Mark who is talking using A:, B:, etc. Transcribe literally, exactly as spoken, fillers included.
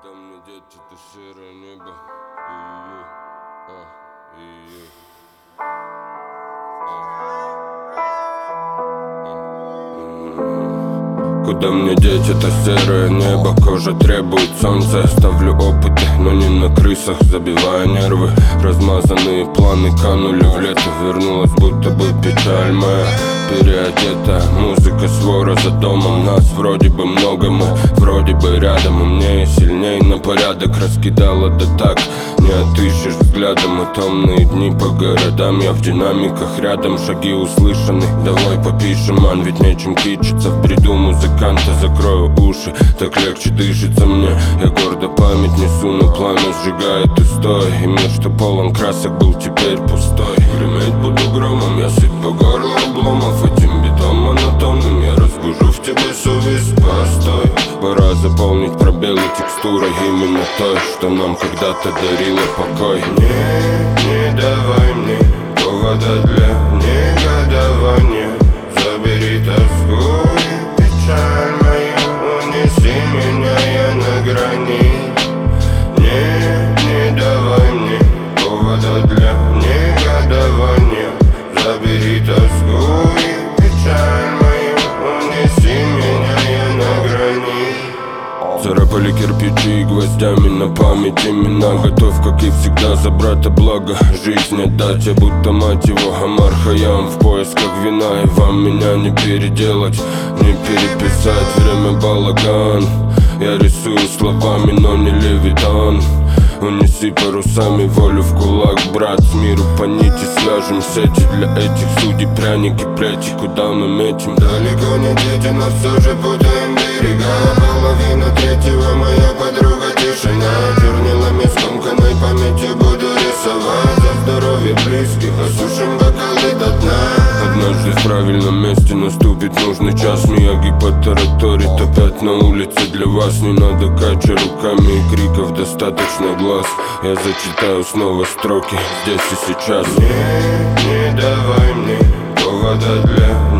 A: Куда мне деть это серое небо? И-и-и. А, и-и-и. Куда мне деть это серое небо? Кожа требует солнца. Ставлю опыты, но не на крысах, забивая нервы. Размазанные планы канули в лето. Вернулась будто бы печаль моя переодета. Музыка свора за домом. Нас вроде бы много, мы вроде бы рядом. Умнее, сильней на порядок раскидала, да так не отыщешь взглядом. И томные дни по городам. Я в динамиках рядом, шаги услышаны. Давай попишем, ман, ведь нечем кичиться. В бреду музыканта закрою уши, так легче дышится мне. Я гордо память несу, но пламя сжигает и стой. И мир, что полон красок, был теперь пустой. Греметь буду громом, я сыт по горлу обломов. Этим битом монотонным я разбужу в тебе совесть. Постой, пора заполнить пробелы текстурой именно той, что нам когда-то дарила покой. Не, не давай мне повода для негодования. Забери тоску и печаль мою, унеси меня, я на грани. Не, не давай мне повода для негодования. Забери тоску и печаль мою, унеси меня, я на грани. Царапали кирпичи и гвоздями на память имена. Готов, как и всегда, за брата благо жизнь отдать. Я будто мать его Омар Хайям в поисках вина. И вам меня не переделать, не переписать. Время балаган. Я рисую словами, но не левитан. Унеси парусами волю в кулак, брат. С миру по нити свяжем сети. Для этих судей пряники, плети. Куда мы метим? Далеко не дети, но все же путаем берега. Половина третьего, моя подруга тишина. Чернилами скомканной памятью буду рисовать. За здоровье близких осушим бокалы до дна. Однажды в правильном месте наступит нужный час. Мияги по тараторит опять на улице. Для вас не надо качать руками и криков, достаточно глаз. Я зачитаю снова строки здесь и сейчас. Не, не давай мне повода для